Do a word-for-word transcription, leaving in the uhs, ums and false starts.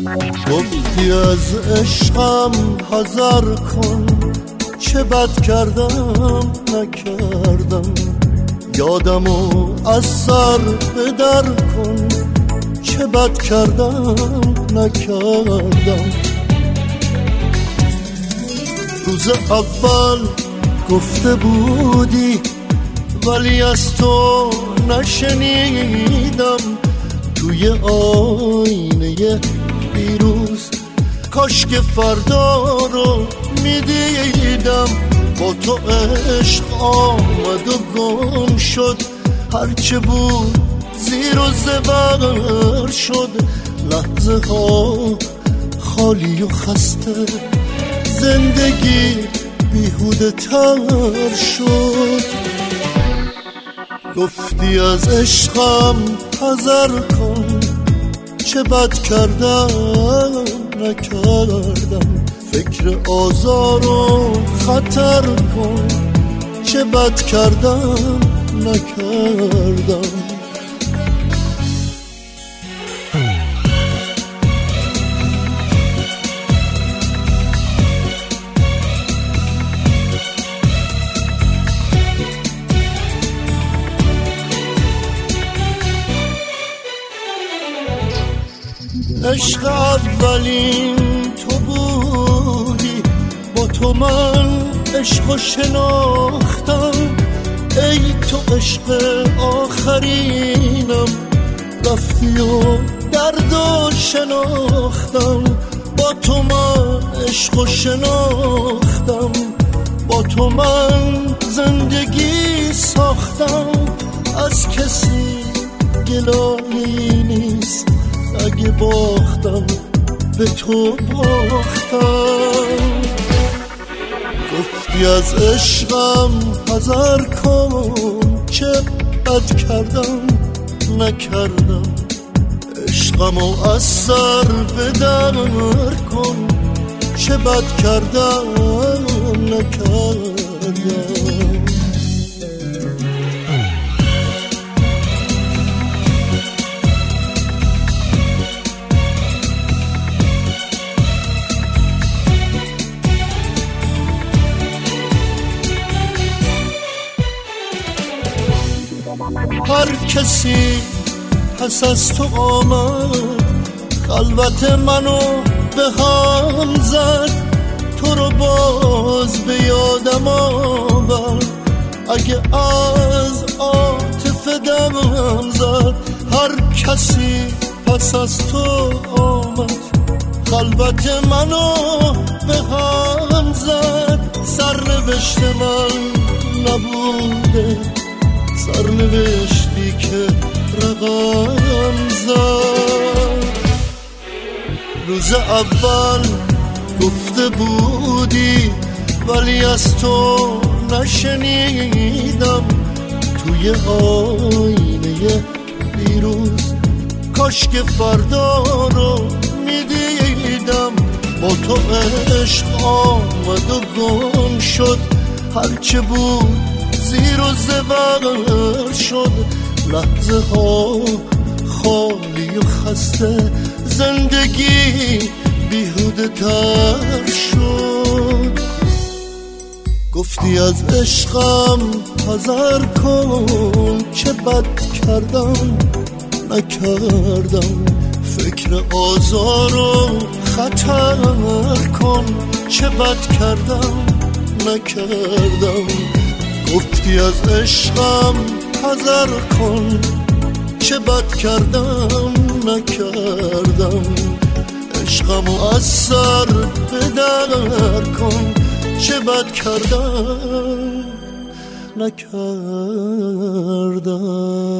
گفتی از عشقم حذر کن، چه بد کردم نکردم، یادمو از سر به در کن، چه بد کردم نکردم. روز اول گفته بودی ولی از تو نشنیدم، توی آینه بیروز کاش که فردا رو میدیدم. با تو عشق آمد و گم شد، هرچه بود زیر و زبر شد. لحظه ها خالی و خسته، زندگی بیهوده تر شد. گفتی از عشقم حذر کن، چه بد کردم نکردم، فکر آزار و خطر کن، چه بد کردم نکردم. عشق اولین تو بودی، با تو من عشق شناختم. ای تو عشق آخرینم، رفتی و درد شناختم. با تو من عشق شناختم، با تو من زندگی ساختم. از کسی گلایی نیست، اگه باختم به تو باختم. گفتی از عشقم حذر کن، چه بد کردم نکردم، عشقمو از سر به در کن، چه بد کردم نکردم. هر کسی پس از تو آمد، خلوت منو به هم زد. تو رو باز به یادم آورد، اگه از عاطفه دمم زد. هر کسی پس از تو آمد، خلوت منو به هم زد. سرنوشت من نبوده، سرنوشتی که رقم زد. روز اول گفته بودی ولی از تو نشنیدم، توی آینه بیروز کاش که فردا رو میدیدم. با تو عشق آمد و گم شد، هرچه بود زیر و زبر شد. لحظه ها خالی و خسته، زندگی بیهوده تر شد. گفتی از عشقم حذر کن، چه بد کردم نکردم، فکر آزار و خطر کن، چه بد کردم نکردم. گفتی از عشقم حذر کن، چه بد کردم نکردم، عشقمو از سر به در کن، چه بد کردم نکردم.